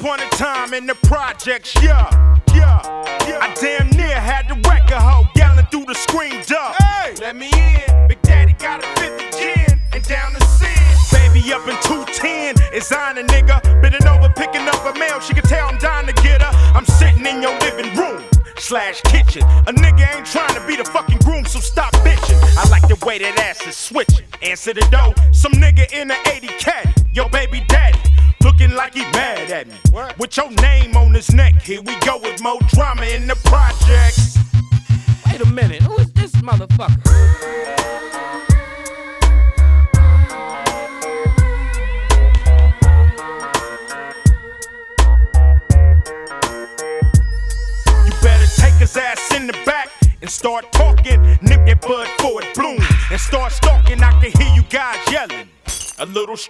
upon a time in the projects, yeah. I damn near had to wreck a hoe yelling through the screen door. Hey, let me in. Big Daddy got a 50 gin and down the sin. Baby up in 210 is on a nigga. Bending over picking up a mail. She can tell I'm dying to get her. I'm sitting in your living room / kitchen. A nigga ain't trying to be the fucking groom, so stop bitching. I like the way that ass is switching. Answer the door. Some nigga in a 80 caddy. Yo baby daddy. Looking like he mad at me. What? With your name on his neck. Here we go with more drama in the projects. Wait a minute, who is this motherfucker? You better take his ass in the back and start talking. Nip that bud before it blooms. And start stalking, I can hear you guys yelling. A little